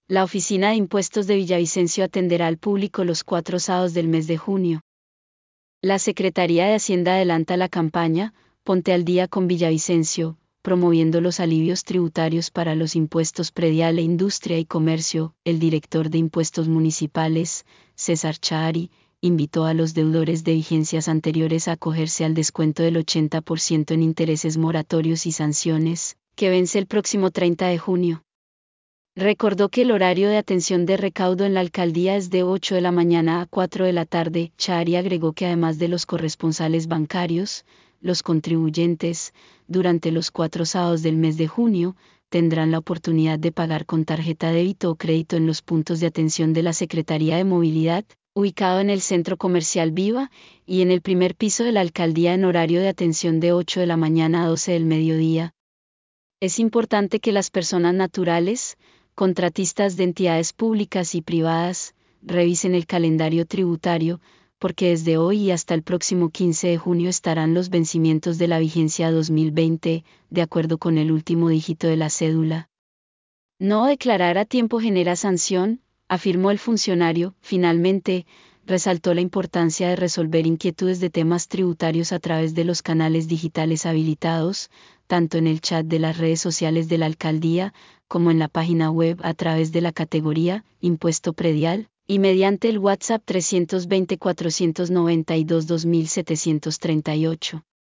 La Oficina de Impuestos de Villavicencio atenderá al público los 4 sábados del mes de junio. La Secretaría de Hacienda adelanta la campaña Ponte al Día con Villavicencio, promoviendo los alivios tributarios para los impuestos predial e industria y comercio. El director de Impuestos Municipales, César Chahari, invitó a los deudores de vigencias anteriores a acogerse al descuento del 80% en intereses moratorios y sanciones, que vence el próximo 30 de junio. Recordó que el horario de atención de recaudo en la alcaldía es de 8 de la mañana a 4 de la tarde. Chahari agregó que además de los corresponsales bancarios, los contribuyentes, durante los 4 sábados del mes de junio, tendrán la oportunidad de pagar con tarjeta débito o crédito en los puntos de atención de la Secretaría de Movilidad, ubicado en el Centro Comercial Viva, y en el primer piso de la alcaldía en horario de atención de 8 de la mañana a 12 del mediodía. Es importante que las personas naturales, contratistas de entidades públicas y privadas, revisen el calendario tributario, porque desde hoy y hasta el próximo 15 de junio estarán los vencimientos de la vigencia 2020, de acuerdo con el último dígito de la cédula. No declarar a tiempo genera sanción, afirmó el funcionario. Finalmente, resaltó la importancia de resolver inquietudes de temas tributarios a través de los canales digitales habilitados, tanto en el chat de las redes sociales de la alcaldía, como en la página web a través de la categoría Impuesto Predial, y mediante el WhatsApp 320 492 2738.